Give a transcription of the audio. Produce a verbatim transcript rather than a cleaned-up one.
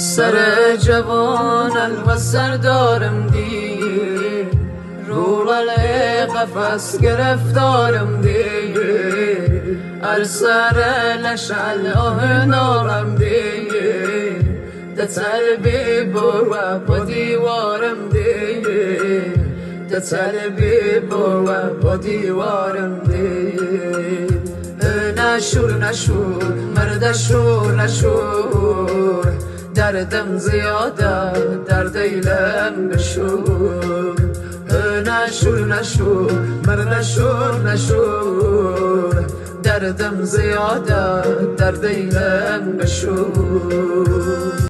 سر جوان الوسر دارم دی رو ولی قفص گرفتارم دی ار سر لشل آه نارم دی ده تلبی برو با دیوارم دی ده تلبی برو با دیوارم دی نشور نشور مرد شور نشور دردم زیاده در دیلم بشور نشور نشور مرد نشور نشور دردم زیاده در دیلم بشور